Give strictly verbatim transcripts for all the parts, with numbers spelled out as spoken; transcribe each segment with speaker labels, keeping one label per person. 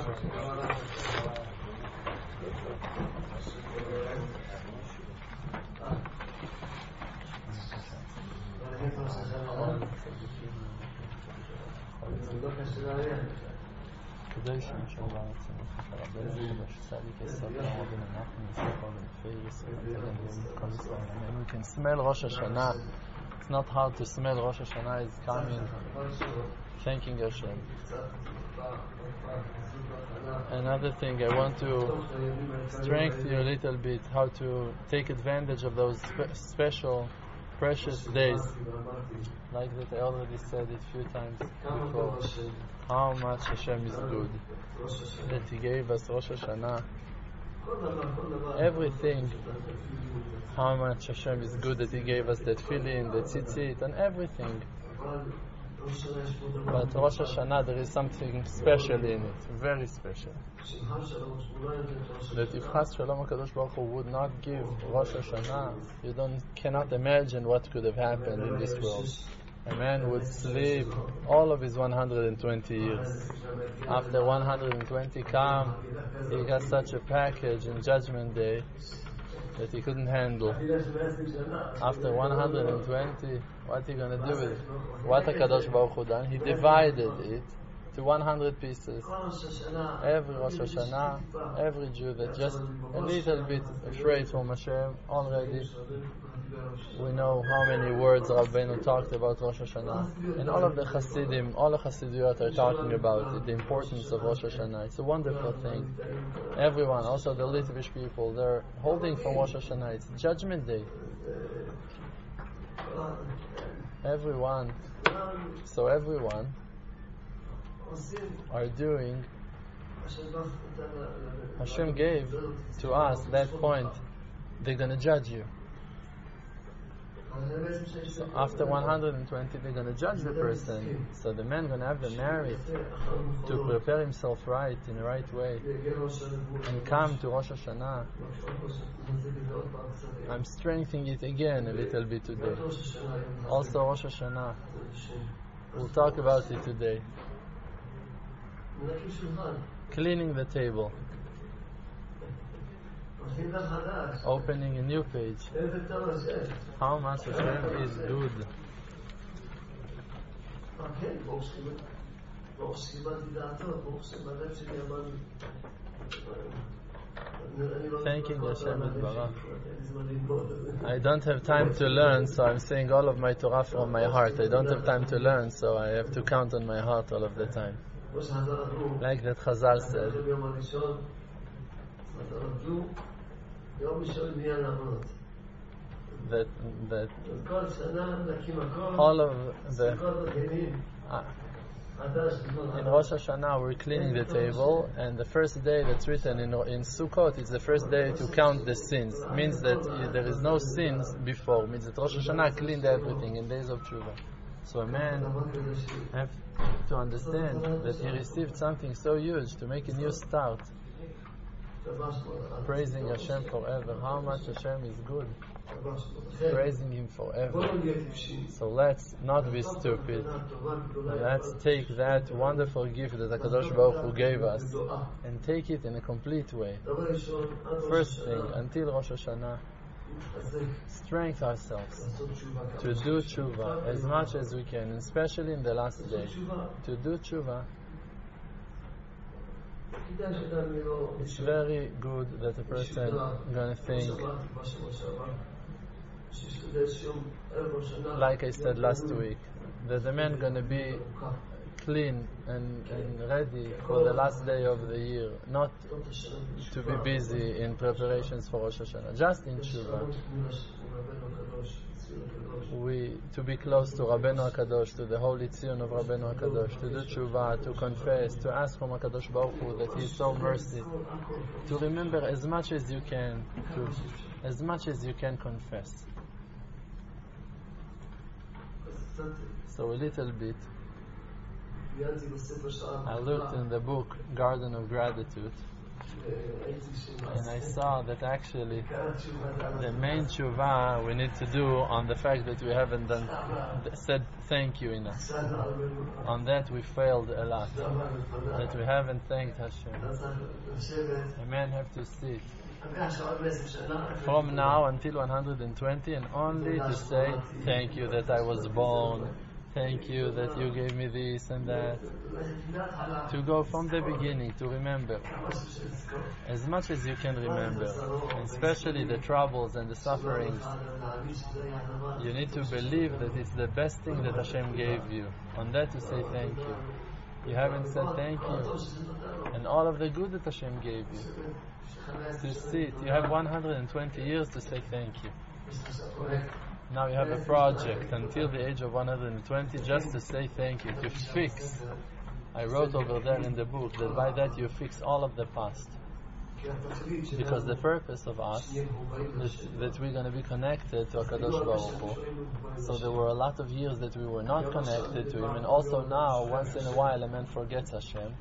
Speaker 1: כדאי שמשל בארצים הרבה חדש צדיק יסוד רבים אנחנו נספר בפייס כל ישראל. And we can smell Rosh Hashanah. It's not hard to smell Rosh Hashanah is coming, thanking Hashem. Another thing I want to strengthen you a little bit how to take advantage of those spe- special precious days, like that I already said it a few times before, how much Hashem is good, that He gave us Rosh Hashanah, everything, how much Hashem is good that He gave us that feeling, that tzitzit, and everything. But Rosh Hashanah, there is something special in it, very special. That if Chas Shalom HaKadosh Baruch Hu would not give Rosh Hashanah, you don't cannot imagine what could have happened in this world. A man would sleep all of his one hundred twenty years. After one hundred twenty come, he got such a package in Judgment Day that he couldn't handle. After one hundred twenty, what are you going to do with it? What HaKadosh Baruch Hu done? He divided it to one hundred pieces. Every Rosh Hashanah, every Jew that just a little bit afraid from Hashem already. We know how many words Rabbeinu talked about Rosh Hashanah. And all of the Hasidim, all the Hasidiyot are talking about it, the importance of Rosh Hashanah. It's a wonderful thing. Everyone, also the Litvish people, they're holding for Rosh Hashanah. It's Judgment Day. Everyone, so everyone are doing, Hashem gave to us that point, they're going to judge you. So after one hundred twenty, they're going to judge the person. So the man going to have the merit to prepare himself right, in the right way, and come to Rosh Hashanah. I'm strengthening it again a little bit today. Also Rosh Hashanah. We'll talk about it today. Cleaning the table. Opening a new page. How much Hashem is good. Thanking Hashem and Barak. I don't have time to learn, so I'm saying all of my Torah from my heart. I don't have time to learn, so I have to count on my heart all of the time. Like that Chazal said. That that all of the uh, in Rosh Hashanah we're cleaning the table, and the first day that's written in in Sukkot it's the first day to count the sins. Means that there is no sins before. Means that Rosh Hashanah cleaned everything in days of Tshuva. So a man have to understand that he received something so huge to make a new start. Praising Hashem forever. How much Hashem is good. Praising Him forever. So let's not be stupid. Let's take that wonderful gift that HaKadosh Baruch Hu gave us and take it in a complete way. First thing, until Rosh Hashanah, strengthen ourselves to do tshuva as much as we can, especially in the last day. To do tshuva. It's very good that a person gonna think, like I said last week, that the man gonna be clean and, and ready for the last day of the year, not to be busy in preparations for Rosh Hashanah, just in tshuva. We to be close to Rabbeinu HaKadosh, to the holy Tzion of Rabbeinu HaKadosh, to do tshuva, to confess, to ask from HaKadosh Baruch Hu that He is so mercy, to remember as much as you can, to as much as you can confess. So a little bit, I looked in the book Garden of Gratitude, And I saw that actually the main tshuva we need to do on the fact that we haven't done said thank you enough. On that we failed a lot. That we haven't thanked Hashem. A man have to sit from now until one hundred twenty and only to say thank you that I was born. Thank you that you gave me this and that. To go from the beginning, to remember as much as you can remember, especially the troubles and the sufferings. You need to believe that it's the best thing that Hashem gave you. On that to say thank you. You haven't said thank you. And all of the good that Hashem gave you. To sit, you have one hundred twenty years to say thank you. Now you have a project until the age of one hundred twenty just to say thank you, to fix. I wrote over there in the book that by that you fix all of the past. Because the purpose of us is that we're going to be connected to HaKadosh Baruch Hu. So there were a lot of years that we were not connected to Him, and also now, once in a while, a man forgets Hashem.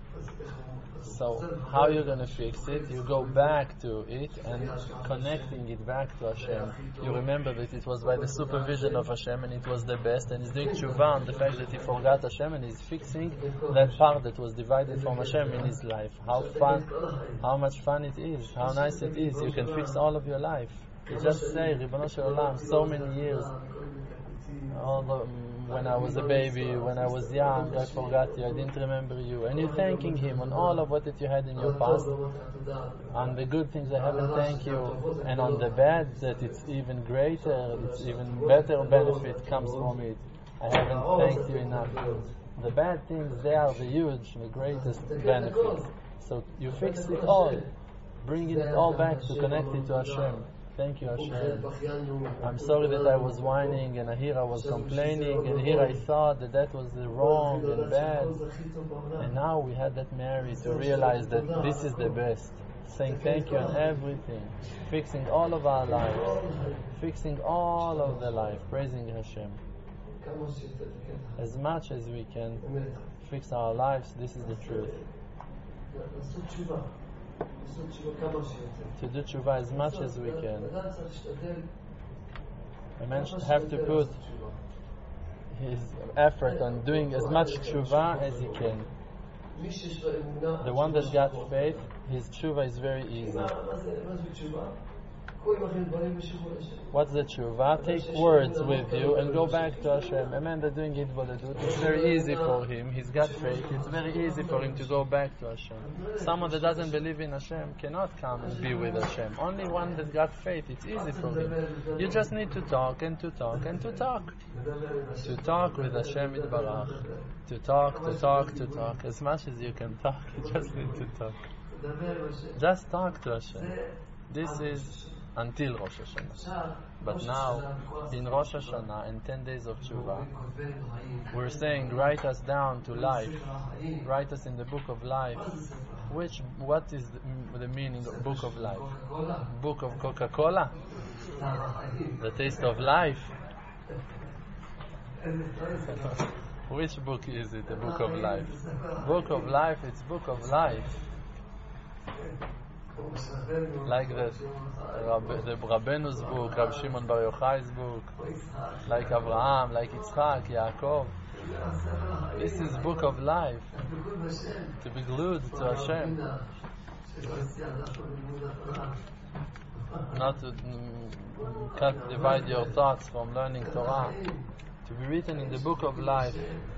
Speaker 1: So how you're going to fix it? You go back to it and connecting it back to Hashem. You remember that it was by the supervision of Hashem and it was the best, and he's doing tshuva on the fact that he forgot Hashem and he's fixing that part that was divided from Hashem in his life. How fun, how much fun it is, how nice it is. You can fix all of your life. You just say, Ribono Shel Olam, so many years. All the, when I was a baby, when I was young, I forgot you, I didn't remember you. And you're thanking Him on all of what that you had in your past. On the good things I haven't thanked you. And on the bad, that it's even greater, it's even better benefit comes from it. I haven't thanked you enough. The bad things, they are the huge, the greatest benefits. So you fix it all. Bring it all back to connect it to Hashem. Thank you, Hashem. I'm sorry that I was whining and here I was complaining and here I thought that that was the wrong and bad. And now we had that married to realize that this is the best. Saying thank you on everything. Fixing all of our lives. Fixing all of the life. Praising Hashem. As much as we can fix our lives, this is the truth. To do tshuva as much as we can. A man should have to put his effort on doing as much tshuva as he can. The one that got faith, his tshuva is very easy. What's the tshuva? Take words with you and go back to Hashem. A man that's doing it Boledut, it's very easy for him. He's got faith. It's very easy for him to go back to Hashem. Someone that doesn't believe in Hashem cannot come and be with Hashem. Only one that got faith, it's easy for him. You just need to talk and to talk and to talk. To talk with Hashem Yitbarach. To talk, to talk, to talk. As much as you can talk, you just need to talk. Just talk to Hashem. This is until Rosh Hashanah. But now, in Rosh Hashanah, in ten days of Tshuva, we're saying, write us down to life. Write us in the book of life. Which, what is the, the meaning of book of life? Book of Coca-Cola? The taste of life? Which book is it, the book of life? Book of life, it's book of life. Like the, Rab, the Rabbenu's book, Rab Shimon Bar Yochai's book, like Abraham, like Yitzchak, Yaakov. This is book of life. To be glued to Hashem. Not to mm, cut, divide your thoughts from learning Torah. To be written in the book of life.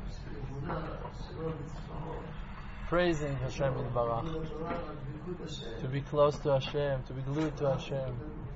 Speaker 1: Praising Hashem Yitbarach. To be close to Hashem, to be glued to Hashem.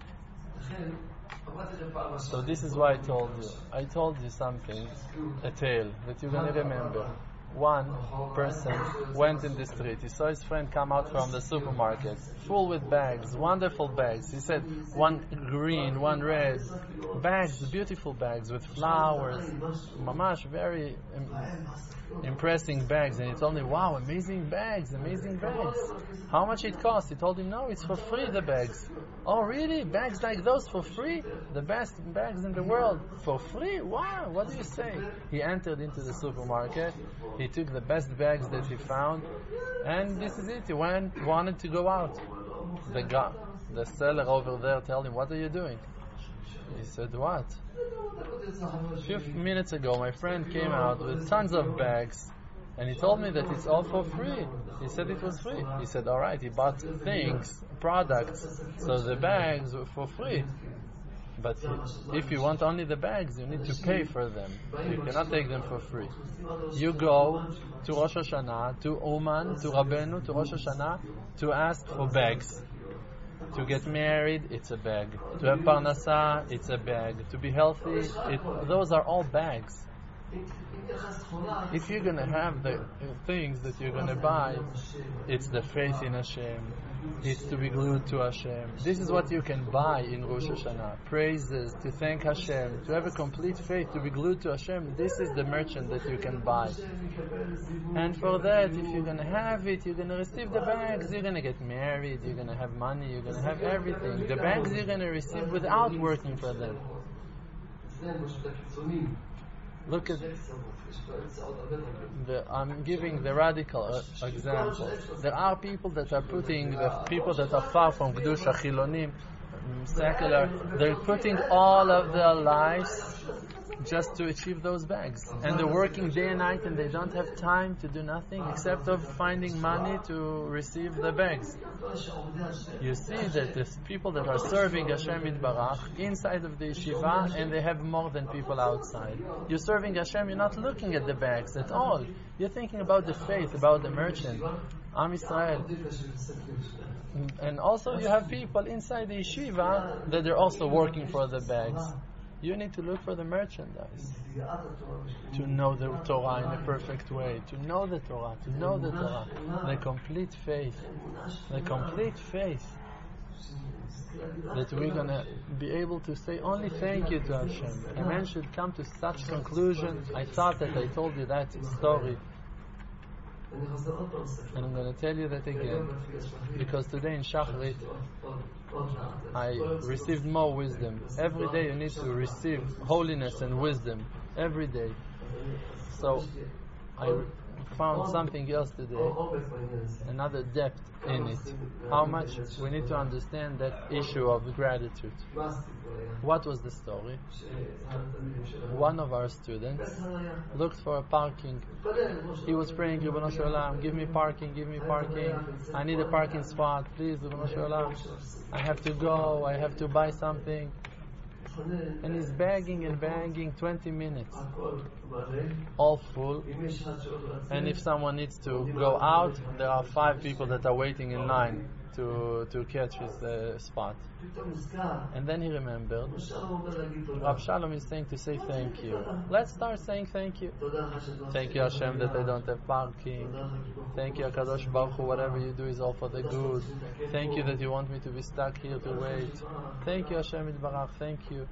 Speaker 1: So this is why I told you. I told you something, a tale, that you're going to remember. One person went in the street. He saw his friend come out from the supermarket, full with bags, wonderful bags. He said, one green, one red, bags, beautiful bags with flowers, mamash, very um, impressing bags. And he told me, wow, amazing bags, amazing bags. How much it cost? He told him, no, it's for free, the bags. Oh, really? Bags like those for free? The best bags in the world for free? Wow, what do you say? He entered into the supermarket. He took the best bags that he found, and this is it. He went, wanted to go out. the guy, the seller over there, tell him, what are you doing? He said, what? A few minutes ago, my friend came out with tons of bags, and he told me that it's all for free. He said it was free. He said, all right, he bought things, products, so the bags were for free. But if you want only the bags, you need to pay for them. You cannot take them for free. You go to Rosh Hashanah, to Uman, to Rabbeinu, to Rosh Hashanah, to ask for bags. To get married, it's a bag. To have parnasa, it's a bag. To be healthy, it, those are all bags. If you're going to have the things that you're going to buy, it's the faith in Hashem. It's to be glued to Hashem. This is what you can buy in Rosh Hashanah. Praises, to thank Hashem, to have a complete faith, to be glued to Hashem. This is the merchant that you can buy. And for that, if you're going to have it, you're going to receive the bags. You're going to get married, you're going to have money, you're going to have everything. The bags you're going to receive without working for them. Look at the, I'm giving the radical uh, example. There are people that are putting, the people that are far from Kedusha, Chilonim, secular, they're putting all of their lives just to achieve those bags. And they're working day and night and they don't have time to do nothing except of finding money to receive the bags. You see that there's people that are serving Hashem Yitbarach inside of the yeshiva and they have more than people outside. You're serving Hashem, you're not looking at the bags at all. You're thinking about the faith, about the merchant, Am Yisrael. And also you have people inside the yeshiva that they're also working for the bags. You need to look for the merchandise, to know the Torah in a perfect way, to know the Torah, to know the Torah, the complete faith, the complete faith that we're going to be able to say only thank you to Hashem. A man should come to such conclusion. I thought that I told you that story, and I'm going to tell you that again, because today in Shachrit I received more wisdom. Every day you need to receive holiness and wisdom. Every day. So I found something else today, another depth in it. How much we need to understand that issue of gratitude. What was the story? One of our students looked for a parking. He was praying, Ribono Shel Olam, give me parking, give me parking. I need a parking spot, please, Ribono Shel Olam. I have to go, I have to buy something. And he's begging and begging twenty minutes, all full. And if someone needs to go out, there are five people that are waiting in line to to catch his uh, spot. And then he remembered, Rav Shalom is saying to say thank you. Let's start saying thank you. Thank you Hashem that I don't have parking. Thank you HaKadosh Baruch Hu, whatever you do is all for the good. Thank you that you want me to be stuck here to wait. Thank you Hashem Yitbarach, thank you.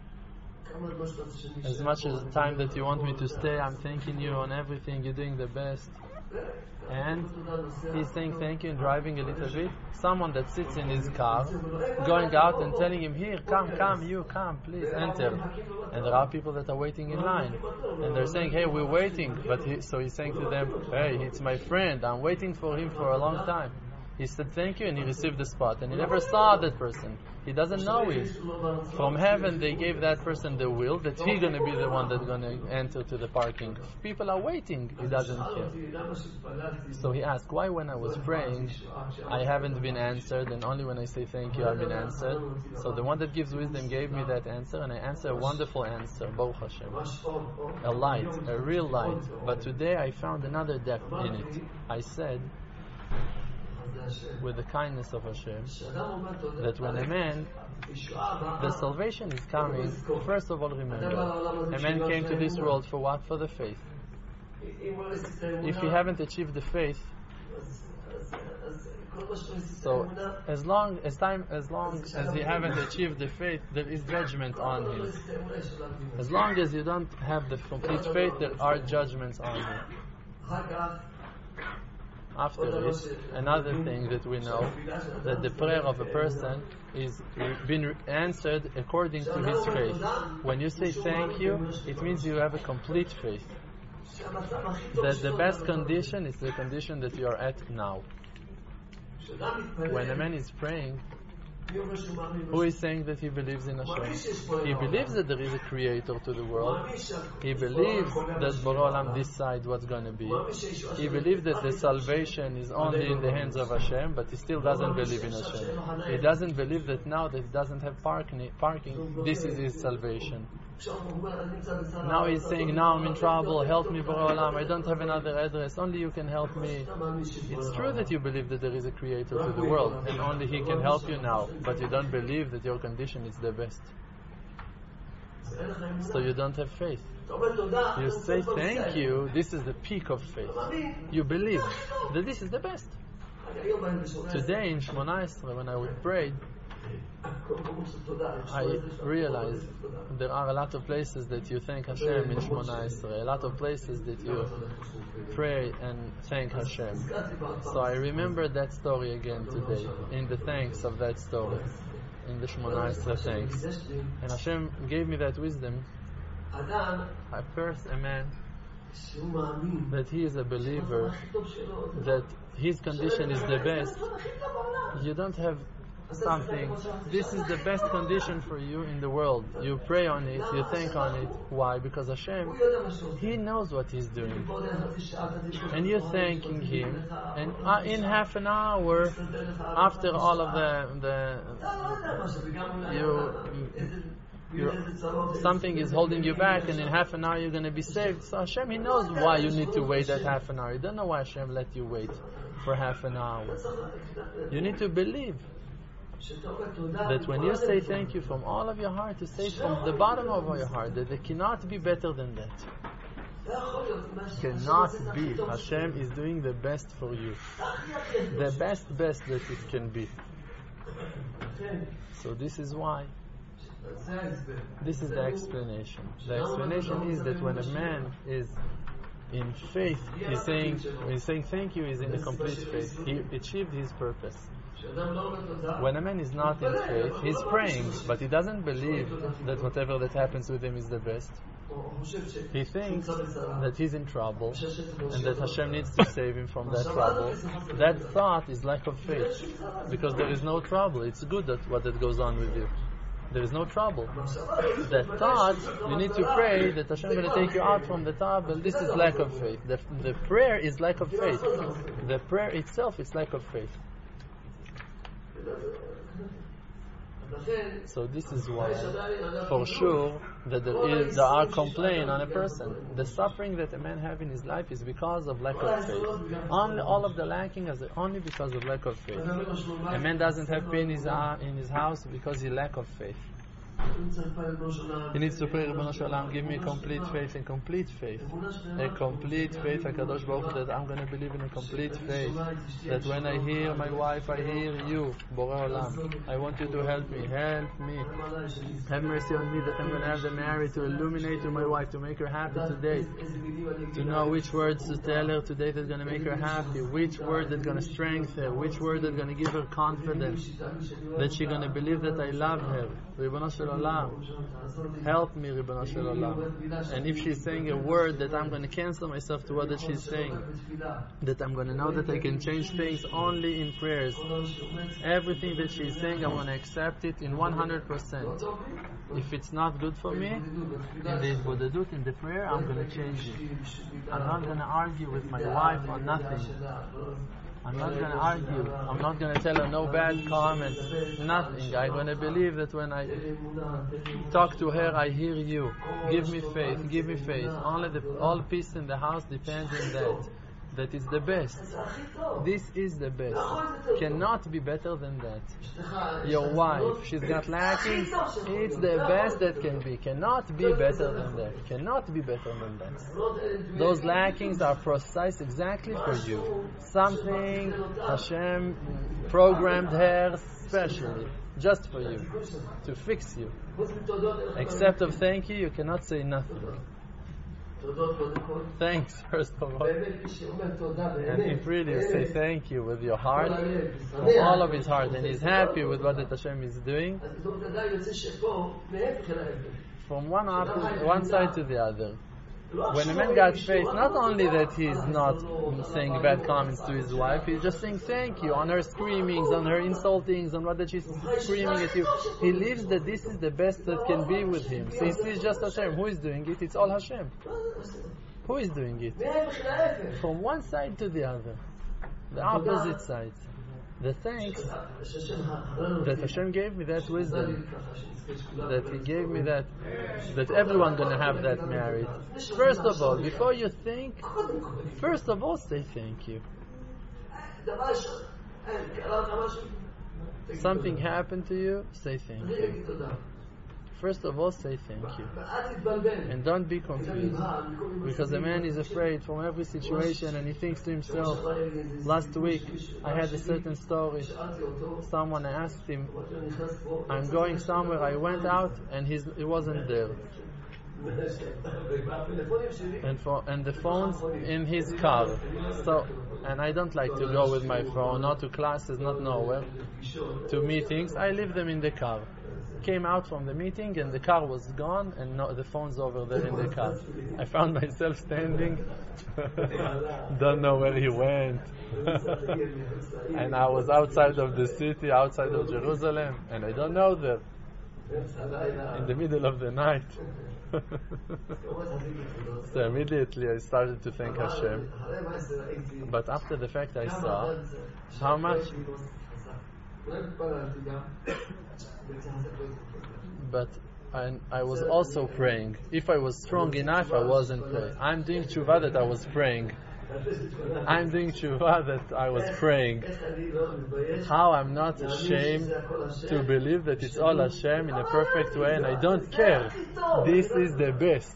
Speaker 1: As much as the time that you want me to stay, I'm thanking you on everything, you're doing the best. And he's saying thank you and driving a little bit. Someone that sits in his car, going out and telling him, here, come, come, you, come, please, enter. And there are people that are waiting in line. And they're saying, hey, we're waiting. But he, so he's saying to them, hey, it's my friend, I'm waiting for him for a long time. He said thank you and he received the spot. And he never saw that person. He doesn't know it. From heaven they gave that person the will that he's going to be the one that's going to enter to the parking. People are waiting. He doesn't care. So he asked, why when I was praying I haven't been answered, and only when I say thank you I've been answered? So the one that gives wisdom gave me that answer, and I answered a wonderful answer, Baruch Hashem. A light, a real light. But today I found another depth in it. I said, with the kindness of Hashem, that when a man, the salvation is coming, first of all remember, a man came to this world for what? For the faith. If he haven't achieved the faith, so as long as time, as long as he haven't achieved the faith, there is judgment on him. As long as you don't have the complete faith, there are judgments on you. After it, another thing that we know, that the prayer of a person is been answered according to his faith. When you say thank you, it means you have a complete faith. That the best condition is the condition that you are at now. When a man is praying, who is saying that he believes in Hashem? He believes that there is a creator to the world. He believes that Borei Olam decides what's going to be. He believes that the salvation is only in the hands of Hashem, but he still doesn't believe in Hashem. He doesn't believe that now that he doesn't have parking, parking this is his salvation. Now he's saying, now I'm in trouble, help me Borei Olam, I don't have another address, only you can help me. It's true that you believe that there is a creator to the world, and only he can help you now, but you don't believe that your condition is the best. So you don't have faith. You say thank you, this is the peak of faith. You believe that this is the best. Today in Shemona Esrei, when I prayed, I realized there are a lot of places that you thank Hashem in Shemona Esrei, a lot of places that you pray and thank Hashem. So I remember that story again today, in the thanks of that story, in the Shemona Esrei thanks. And Hashem gave me that wisdom. I first a man that he is a believer, that his condition is the best. You don't have something, this is the best condition for you in the world. You pray on it, you think on it. Why? Because Hashem, He knows what He's doing. And you're thanking Him, and uh, in half an hour, after all of the, the you, you something is holding you back, and in half an hour you're going to be saved. So Hashem, He knows why you need to wait that half an hour. You don't know why Hashem let you wait for half an hour. You need to believe that when you say thank you from all of your heart, you say it from the bottom of your heart, that it cannot be better than that. Cannot be. Hashem is doing the best for you. The best, best that it can be. So this is why. This is the explanation. The explanation is that when a man is in faith, he's saying, when he's saying thank you, he's in a complete faith. He achieved his purpose. When a man is not in faith, he's praying, but he doesn't believe that whatever that happens with him is the best. He thinks that he's in trouble and that Hashem needs to save him from that trouble. That thought is lack of faith, because there is no trouble. It's good that what that goes on with you. There is no trouble. That thought, you need to pray that Hashem is going to take you out from the trouble. This is lack of faith. The, the prayer is lack of faith. The prayer itself is lack of faith. So this is why, for sure, that there, is, there are complaints on a person. The suffering that a man has in his life is because of lack of faith. Only, all of the lacking is only because of lack of faith. A man doesn't have pain in his, uh, in his house because he lack of faith. He needs to pray, Ribono Shel Olam, give me complete faith, and complete faith. A complete faith, HaKadosh Baruch Hu, that I'm going to believe in a complete faith. That when I hear my wife, I hear you, Borei Olam. I want you to help me, help me. Have mercy on me that I'm going to have the merit to illuminate to my wife, to make her happy today. To know which words to tell her today that's going to make her happy, which word that's going to strengthen her, which word that's going to give her confidence, that she's going to believe that I love her. Ribono Shel Olam, help me, Ribono Shel Olam. And if she's saying a word that I'm going to cancel myself to what that she's saying, that I'm going to know that I can change things only in prayers. Everything that she's saying, I'm going to accept it in one hundred percent. If it's not good for me, in the Bodedut, in the prayer, I'm going to change it. I'm not going to argue with my wife on nothing. I'm not going to argue. I'm not going to tell her no bad comments. Nothing. I'm going to believe that when I talk to her, I hear you. Give me faith. Give me faith. Only the all peace in the house depends on that. That is the best. This is the best. Cannot be better than that. Your wife, she's got lacking. It's the best that can be. Cannot be better than that. Cannot be better than that. Those lackings are precise exactly for you. Something Hashem programmed her specially, just for you, to fix you. Except of thank you, you cannot say nothing. Thanks, first of all. And if really you say thank you with your heart, from all of his heart, and he's happy with what that Hashem is doing, from one, opposite, one side to the other, when a man got faith, not only that he's not saying bad comments to his wife, he's just saying thank you on her screamings, on her insultings, on what that she's screaming at you. He believes that this is the best that can be with him. So he sees just Hashem. Who is doing it? It's all Hashem. Who is doing it? From one side to the other. The opposite sides. The thanks that Hashem gave me that wisdom, that He gave me that, that everyone gonna have that merit. First of all, before you think, first of all say thank you. Something happened to you, say thank you. First of all, say thank you. And don't be confused. Because a man is afraid from every situation and he thinks to himself, last week I had a certain story. Someone asked him, I'm going somewhere, I went out and he's, he wasn't there. And, for, and the phone's in his car. So, and I don't like to go with my phone, not to classes, not nowhere, to meetings. I leave them in the car. Came out from the meeting and the car was gone and no, the phone's over there in the car. I found myself standing, don't know where he went. And I was outside of the city, outside of Jerusalem, and I don't know them. In the middle of the night. So immediately I started to thank Hashem. But after the fact I saw how much. But I, I was also praying. If I was strong enough, I wasn't praying. I'm doing tshuva that I was praying. I'm doing tshuva that I was praying. How I'm not ashamed to believe that it's all Hashem in a perfect way, and I don't care. This is the best.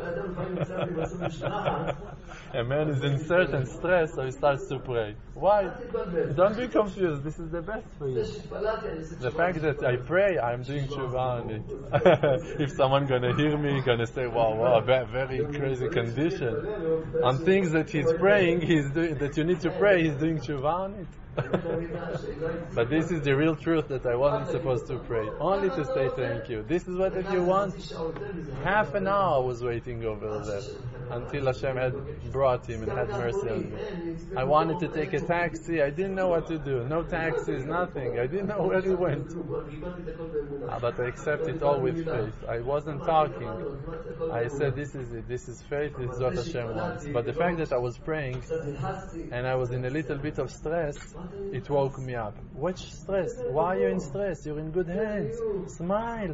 Speaker 1: A man is in certain stress, so he starts to pray. Why? Don't be confused. This is the best for you. The fact that I pray, I'm doing tshuva on it. If someone gonna hear me, gonna say, "Wow, wow, very crazy condition." On things that he's praying, he's doing that you need to pray. He's doing tshuva on it. But this is the real truth that I wasn't supposed to pray. Only to say thank you. This is what if you want. Half an hour I was waiting over there until Hashem had brought him and had mercy on me. I wanted to take a taxi. I didn't know what to do. No taxis, nothing. I didn't know where he went. But I accepted it all with faith. I wasn't talking. I said, this is it. This is faith. This is what Hashem wants. But the fact that I was praying and I was in a little bit of stress, it woke me up. Which stress? Why are you in stress? You're in good hands. Smile.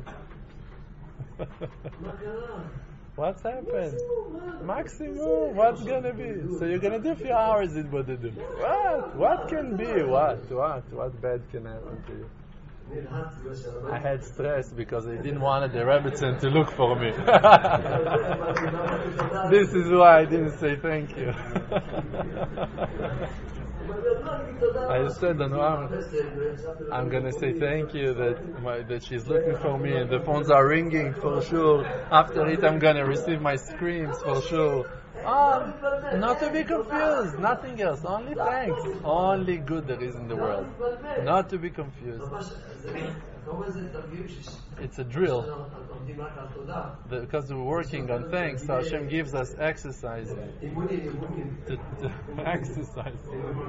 Speaker 1: What's happened? Maximum. What's gonna be? So you're gonna do a few hours in Bodedum. What? What can be? What? What? What bad can happen to you? I had stress because I didn't want the Rebbetzin to look for me. This is why I didn't say thank you. I said, I'm going to say thank you that my, that she's looking for me and the phones are ringing for sure. After it, I'm going to receive my screams for sure. Oh, not to be confused, nothing else, only thanks. Only good there is in the world. Not to be confused. It's a drill. The, because we're working on thanks, so Hashem gives us exercise. To, to exercise.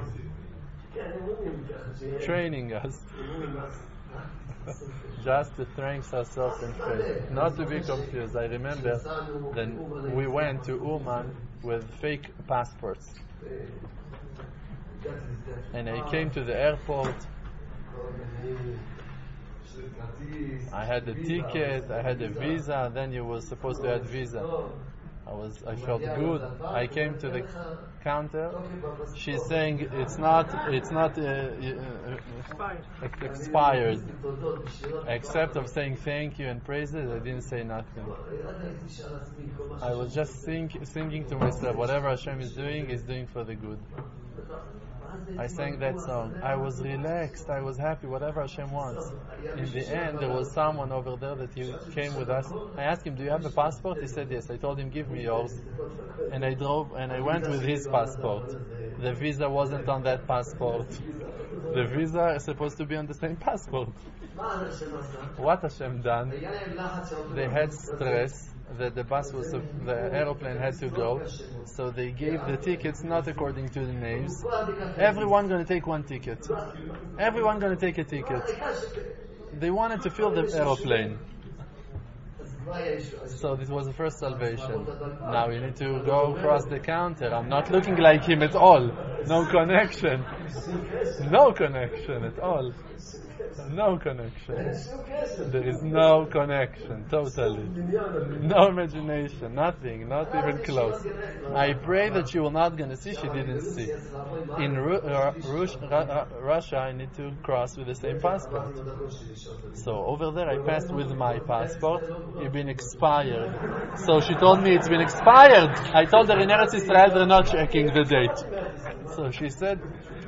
Speaker 1: Training us. Just to thank ourselves in faith. Not to be confused. I remember then we went to Uman with fake passports. And I came to the airport. I had a ticket, I had a visa, then you were supposed to have visa. I was, I felt good. I came to the counter. She's saying it's not, it's not uh, uh, expired. Except of saying thank you and praises, I didn't say nothing. I was just sing, singing to myself, whatever Hashem is doing, is doing for the good. I sang that song. I was relaxed. I was happy. Whatever Hashem wants. In the end, there was someone over there that he came with us. I asked him, "Do you have a passport?" He said, "Yes." I told him, "Give me yours." And I drove and I went with his passport. The visa wasn't on that passport. The visa is supposed to be on the same passport. What Hashem done? They had stress that the bus was, the aeroplane had to go, so they gave the tickets not according to the names. Everyone going to take one ticket. Everyone going to take a ticket. They wanted to fill the aeroplane. So this was the first salvation. Now you need to go across the counter. I'm not looking like him at all. No connection. No connection at all. No connection. There is no connection, totally. No imagination, nothing, not even close. I pray that she will not going to see, she didn't see. In Ru- uh, Rush, uh, Russia, I need to cross with the same passport. So over there, I passed with my passport. It's been expired. So she told me it's been expired. I told her in Eretz Israel they're not checking the date. So she said,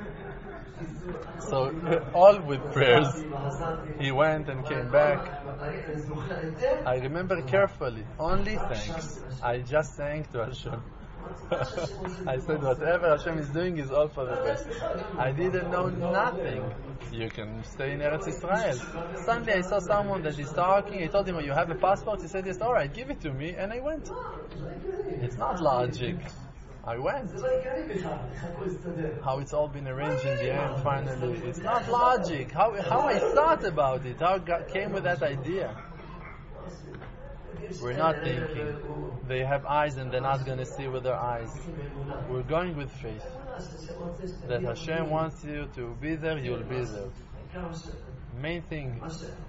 Speaker 1: so all with prayers. He went and came back. I remember carefully, only thanks. I just thanked to Hashem. I said whatever Hashem is doing is all for the best. I didn't know nothing. You can stay in Eretz Israel. Suddenly I saw someone that is talking. I told him, oh, you have a passport? He said, yes. All right, give it to me. And I went. It's not logic. I went. How it's all been arranged in the end, finally. It's not logic. How how I thought about it. How I got, came with that idea. We're not thinking. They have eyes and they're not going to see with their eyes. We're going with faith. That Hashem wants you to be there, you'll be there. Main thing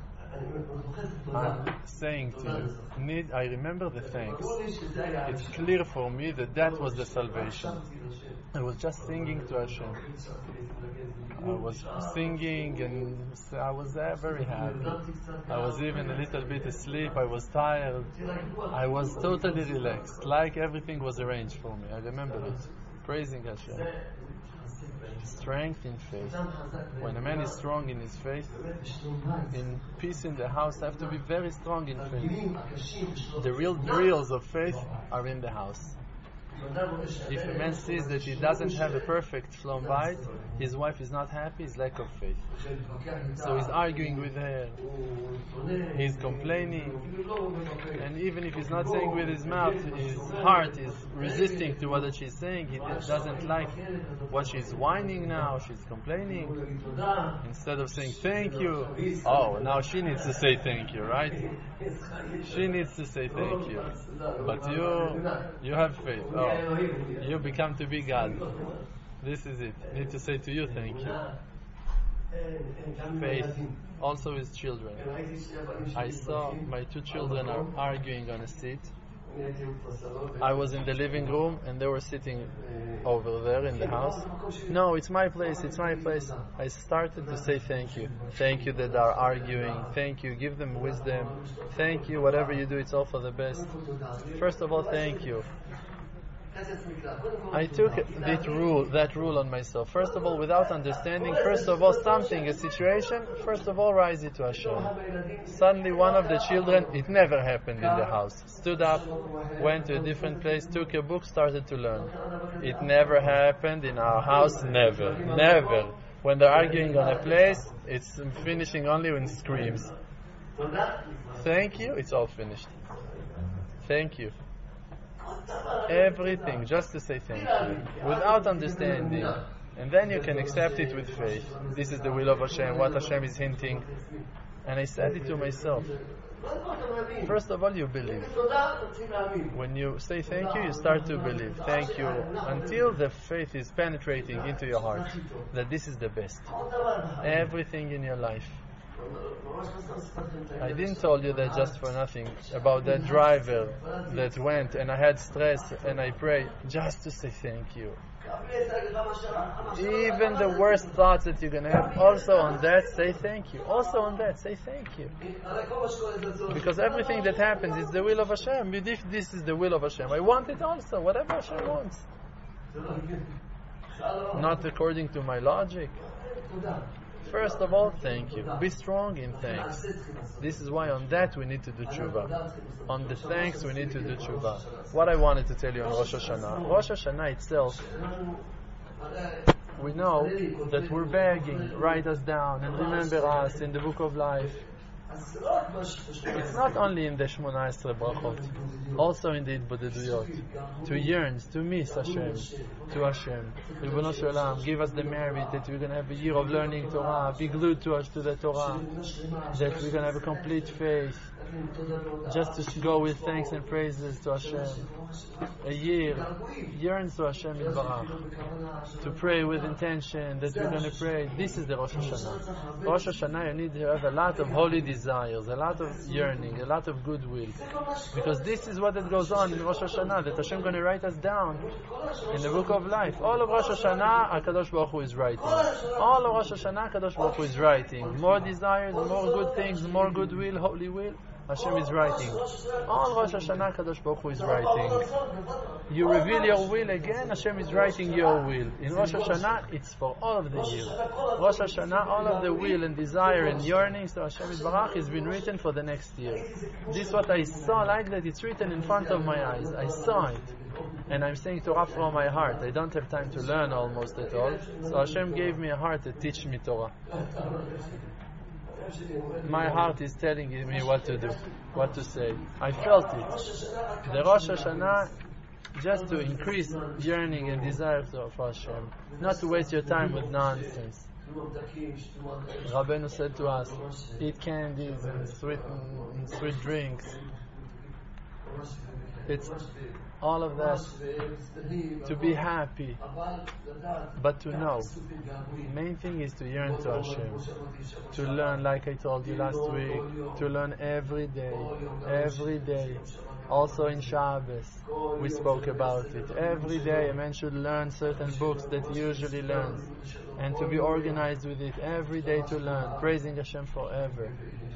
Speaker 1: I'm saying to you, need, I remember the thanks. It's clear for me that that was the salvation. I was just singing to Hashem. I was singing and I was uh, very happy. I was even a little bit asleep. I was tired. I was totally relaxed, like everything was arranged for me. I remember it. Praising Hashem. Strength in faith. When a man is strong in his faith, in peace in the house, have to be very strong in faith. The real drills of faith are in the house. If a man sees that he doesn't have a perfect shalom bayit, his wife is not happy, it's lack of faith. So he's arguing with her, he's complaining, and even if he's not saying with his mouth, his heart is resisting to what she's saying. He doesn't like what she's whining now, she's complaining. Instead of saying thank you, oh, now she needs to say thank you, right? She needs to say thank you. But you, you have faith. Oh, you become to be God. This is it. Need to say to you thank you. Faith also with children. I saw my two children are arguing on a seat. I was in the living room and they were sitting over there in the house. No, it's my place, it's my place. I started to say thank you. Thank you that they are arguing. Thank you. Give them wisdom. Thank you. Whatever you do, it's all for the best. First of all, thank you. I took that rule, that rule on myself. First of all, without understanding, first of all, something, a situation, first of all, rise it to Hashem. Suddenly one of the children, it never happened in the house, stood up, went to a different place, took a book, started to learn. It never happened in our house, never, never. When they're arguing on a place, it's finishing only with screams. Thank you, it's all finished. Thank you. Everything, just to say thank you, without understanding, and then you can accept it with faith. This is the will of Hashem, what Hashem is hinting. And I said it to myself. First of all, you believe. When you say thank you, you start to believe. Thank you, until the faith is penetrating into your heart, that this is the best. Everything in your life. I didn't tell you that just for nothing, about that driver that went and I had stress and I prayed just to say thank you. Even the worst thoughts that you're going to have, also on that, say thank you. Also on that, say thank you. Because everything that happens is the will of Hashem. If this is the will of Hashem, I want it also, whatever Hashem wants. Not according to my logic. First of all, thank you. Be strong in thanks. This is why on that we need to do tshuva. On the thanks we need to do tshuva. What I wanted to tell you on Rosh Hashanah. Rosh Hashanah itself, we know that we're begging, write us down and remember us in the book of life. It's not only in the Shmona Esrei Brachot, also in the Hitbodeduyot, to yearn, to miss Hashem, to Hashem. Ribono Shel Olam, give us the merit that we're going to have a year of learning Torah, be glued to us to the Torah, that we're going to have a complete faith, just to go with thanks and praises to Hashem. A year yearns to Hashem Yitbarach, to pray with intention that we're going to pray. This is the Rosh Hashanah. Rosh Hashanah, you need to have a lot of holy desires, a lot of yearning, a lot of goodwill, because this is what it goes on in Rosh Hashanah, that Hashem is going to write us down in the book of life. All of Rosh Hashanah, HaKadosh Baruch Hu is writing. All of Rosh Hashanah, HaKadosh Baruch Hu is writing. More desires, more good things, more goodwill, holy will. Hashem is writing. All Rosh Hashanah, Kadosh Baruch Hu is writing. You reveal your will again, Hashem is writing your will. In Rosh Hashanah, it's for all of the year. Rosh Hashanah, all of the will and desire and yearnings to Hashem Yitbarach has been written for the next year. This is what I saw like that. It's written in front of my eyes. I saw it. And I'm saying Torah from my heart. I don't have time to learn almost at all. So Hashem gave me a heart to teach me Torah. My heart is telling me what to do, what to say. I felt it. The Rosh Hashanah, just to increase yearning and desire for Hashem, not to waste your time with nonsense. Rabbeinu said to us, eat candies and sweet, and sweet drinks. It's all of that to be happy, but to know. Main thing is to yearn to Hashem, to learn, like I told you last week, to learn every day, every day. Also in Shabbos, we spoke about it. Every day a man should learn certain books that he usually learns, and to be organized with it every day to learn, praising Hashem forever.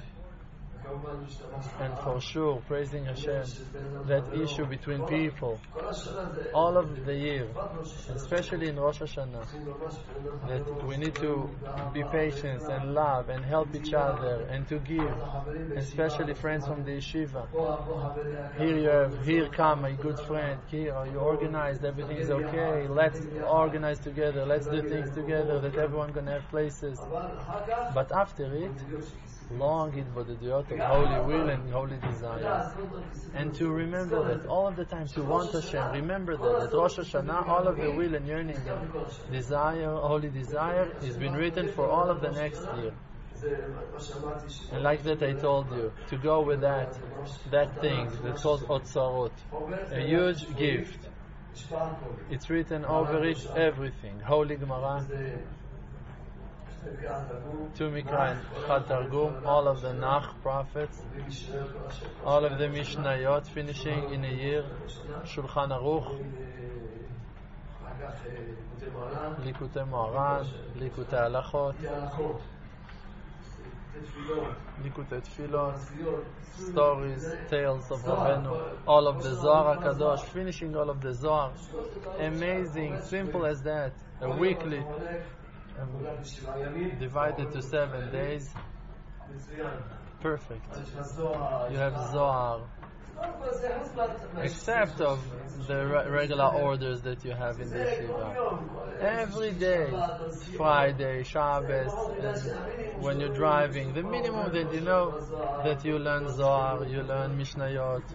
Speaker 1: And for sure, praising Hashem, that issue between people, all of the year, especially in Rosh Hashanah, that we need to be patient and love and help each other and to give, especially friends from the yeshiva. Here you have, here come my good friend, here, are you organized, everything is okay, let's organize together, let's do things together, that everyone gonna have places. But after it, long Hitbodeduyot of holy will and holy desires. And to remember that all of the time, to want Hashem, remember that at Rosh Hashanah, all of the will and yearning and desire, holy desire, has been written for all of the next year. And like that I told you, to go with that, that thing that's called Otzarot, a huge gift. It's written over it, everything. Holy Gemara, two Mikra and Chad Targum, all of the Nach prophets, all of the Mishnayot, finishing in a year, Shulchan Aruch, Likutei Moharan, Likutei Halachot, Likutei Tfilot, stories, tales of Rabbeinu, all of the Zohar HaKadosh, finishing all of the Zohar. Amazing, simple as that, a weekly. Um, divided to seven days. Perfect. You have Zohar, except of the re- regular orders that you have in the yeshiva. Every day, Friday, Shabbos, and when you're driving, the minimum that you know that you learn Zohar, you learn Mishnayot.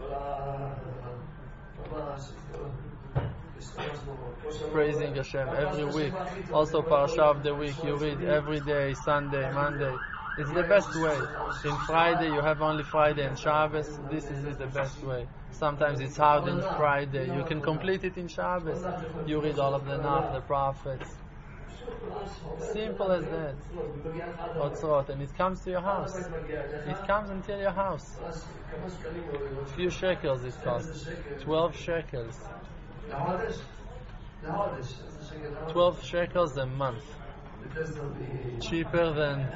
Speaker 1: Praising Hashem every week. Also Parasha of the week you read every day, Sunday, Monday. It's the best way. In Friday you have only Friday and Shabbos. This is the best way. Sometimes it's hard in Friday. You can complete it in Shabbos. You read all of the Nach, the prophets. Simple as that. Otzrot, and it comes to your house. It comes until your house. A few shekels it costs. Twelve shekels. Twelve shekels a month. Cheaper than.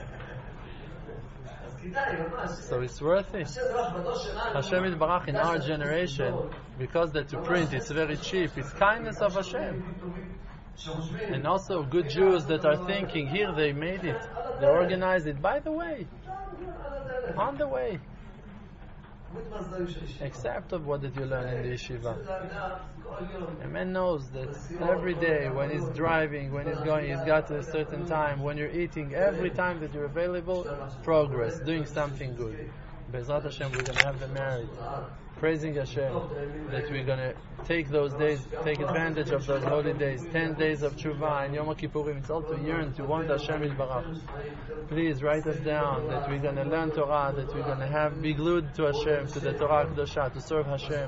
Speaker 1: So it's worth it. Hashem Yitbarach in our generation, because that to print it's very cheap, it's kindness of Hashem. And also good Jews that are thinking, here they made it, they organized it. By the way, on the way, Accept of what did you learn in the yeshiva. A man knows that every day when he's driving, when he's going, he's got to a certain time. When you're eating, every time that you're available, progress, doing something good. Be'ezrat Hashem, we're going to have the marriage. Praising Hashem that we're going to take those days, take advantage of those holy days, ten days of Tshuva and Yom Kippurim. It's all to yearn, to want Hashem Yitbarach. Please write us down that we're going to learn Torah, that we're going to have be glued to Hashem, to the Torah Kedosha, to serve Hashem.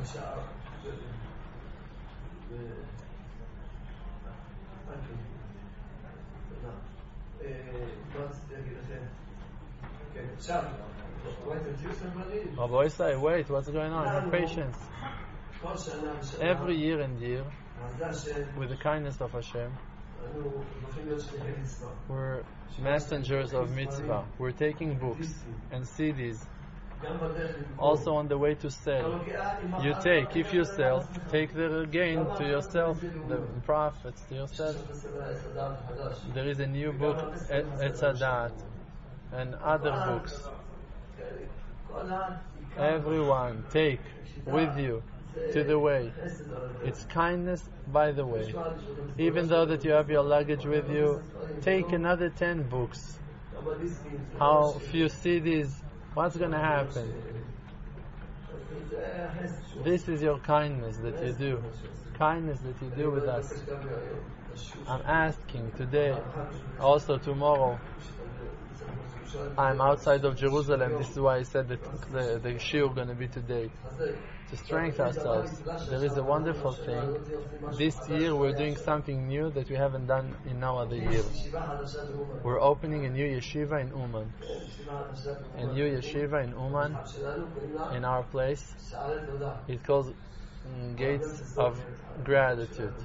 Speaker 1: Rabbi Isai, wait, what's going on? Have patience. Every year and year, with the kindness of Hashem, we're messengers of mitzvah. We're taking books and C Ds. Also on the way to sell. You take, if you sell, take the gain to yourself, the profits to yourself. There is a new book, Etz Hadat, and other books. Everyone take with you to the way. It's kindness by the way. Even though that you have your luggage with you, take another ten books. How few C Ds, what's going to happen? This is your kindness that you do. Kindness that you do with us. I'm asking today, also tomorrow, I'm outside of Jerusalem. This is why I said that the, the shiur is going to be today. To strengthen ourselves. There is a wonderful thing. This year we're doing something new that we haven't done in no other year. We're opening a new yeshiva in Uman. A new yeshiva in Uman, in our place. It's called um, Gates of Gratitude.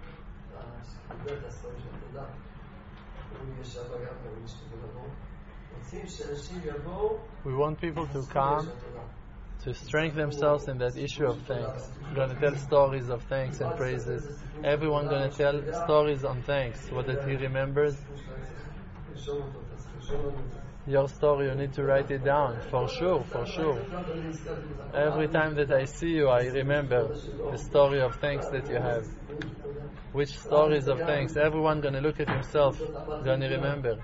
Speaker 1: We want people to come to strengthen themselves in that issue of thanks. We're going to tell stories of thanks and praises. Everyone going to tell stories on thanks. What that he remembers. Your story, you need to write it down. For sure, for sure. Every time that I see you, I remember the story of thanks that you have. Which stories of thanks? Everyone going to look at himself, going to remember.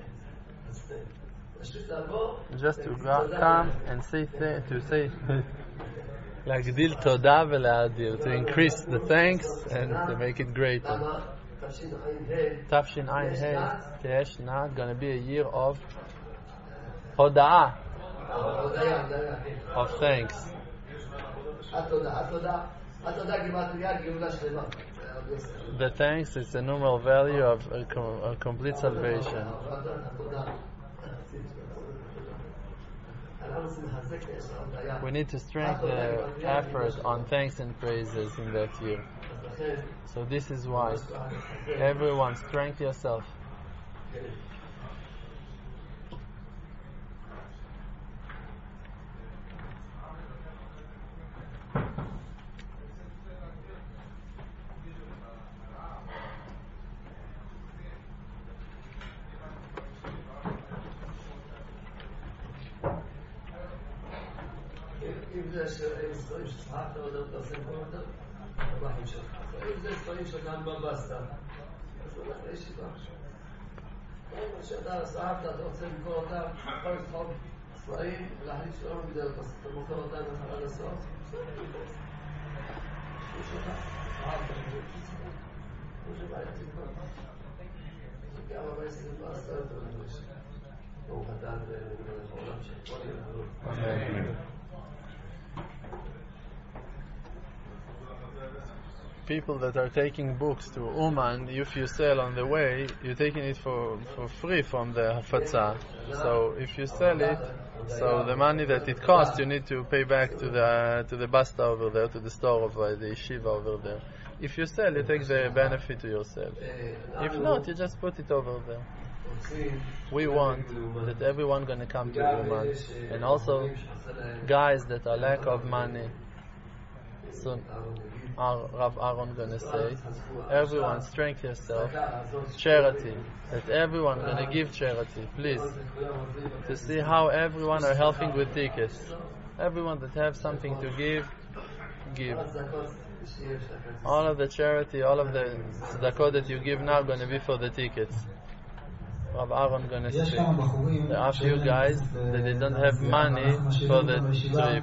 Speaker 1: Just to come and say th- to say להגדיל תודה ולהאדיר, to increase the thanks and to make it greater. Tafshin Ayin Tesh Na, gonna be a year of hoda'ah, of thanks. The thanks is the numeral value of a, com- a complete salvation. We need to strengthen the effort on thanks and praises in that year. So this is why everyone strengthen yourself.
Speaker 2: אם זה ספרים שצחקת או אתה עושה פה יותר, הבחים שלך. אם זה ספרים שכאן בבסטה, אז הוא הולך לישיבה. אם שאתה סחקת, אתה רוצה למכור אותם, יכול לבחור ספרים ולהחליט שלא מגדל אותם. אתה מוכר אותם לחלל הסוף, בסדר, לבוס. הוא שלך, סחקת, הוא שבא יציב אותם. זה גם הרבה עשרים בסטה יותר לבוש. הוא חתן ולמלך העולם של כל ילדות.
Speaker 1: People that are taking books to Uman, if you sell on the way, you're taking it for, for free from the Hafatza. So if you sell it, so the money that it costs, you need to pay back to the to the basta over there, to the store of uh, the yeshiva over there. If you sell, you take the benefit to yourself. If not, you just put it over there. We want that everyone going to come to Uman, and also guys that are lack of money. So our Rav Aaron going to say, everyone strengthen yourself. Charity, that everyone going to give charity, please, to see how everyone are helping with tickets. Everyone that have something to give, give. All of the charity, all of the tzedakah that you give now going to be for the tickets. Rav Aaron going to speak. There are a few guys that they don't have money for the trip.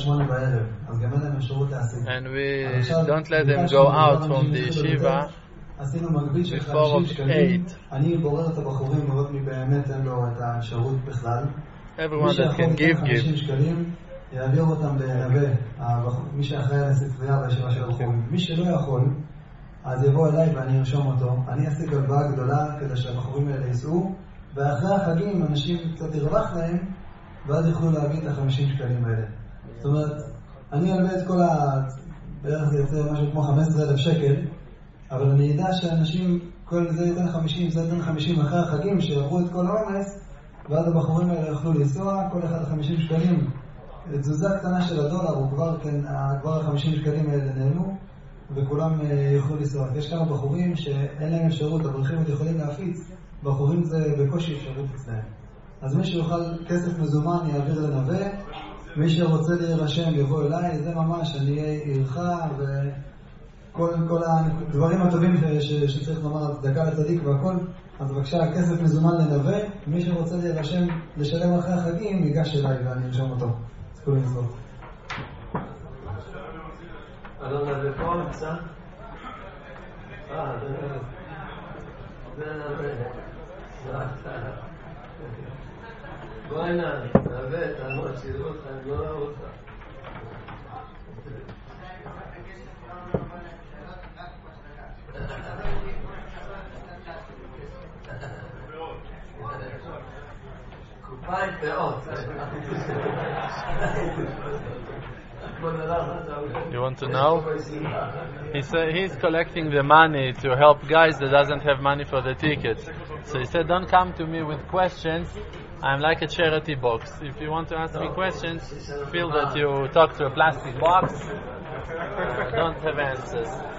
Speaker 1: And, and we don't let them go out from the yeshiva before of eight. Everyone that can give, give.
Speaker 3: יעביר אותם לנווה, מי שאחראי על הספרייה והישיבה של הבחורים. מי שלא יכול, אז יבוא אליי ואני ארשום אותו. אני אעשה גלווה גדולה כדי שהבחורים האלה ייסעו, ואחרי החגים אנשים קצת ירווח להם, ואז יוכלו להביא את החמישים שקלים האלה. זאת אומרת, אני אלווה את כל ה... בערך זה יוצא משהו כמו חמישה עשר אלף שקל, אבל אני יודע שאנשים, כל זה ייתן חמישים, זה ייתן חמישים אחרי החגים, שיעברו את כל העומס, ואז הבחורים האלה יוכלו לנסוע, כל אחד חמישים שקלים. תזוזה קטנה של הדולר, הוא כבר, כן, כבר ה-חמישים שקלים האלה נהנו, וכולם יוכלו לנסוע. יש כמה בחורים שאין להם אפשרות, הבריחים עוד יכולים להפיץ, בחורים זה בקושי אפשרות אצלהם. אז מי שיוכל כסף מזומן יעביר לנווה, מי שרוצה להירשם יבוא אליי, זה ממש, אני אהיה עירך, וכל כל הדברים הטובים ש, שצריך לומר, דקה לצדיק והכל, אז בבקשה, כסף מזומן לנווה, מי שרוצה להירשם, לשלם אחרי החגים, ניגש אליי ואני ארשום אותו. קוראים לזה.
Speaker 2: אלון נווה פה נמצא? אה, זה נווה. זה נווה. בוא הנה, נווה, תעמוד, שיראו אותך, אני לא ראו אותך. קופאי פאות.
Speaker 1: You want to know? He said he's collecting the money to help guys that doesn't have money for the tickets. So he said, don't come to me with questions. I'm like a charity box. If you want to ask me questions, feel that you talk to a plastic box. I don't have answers.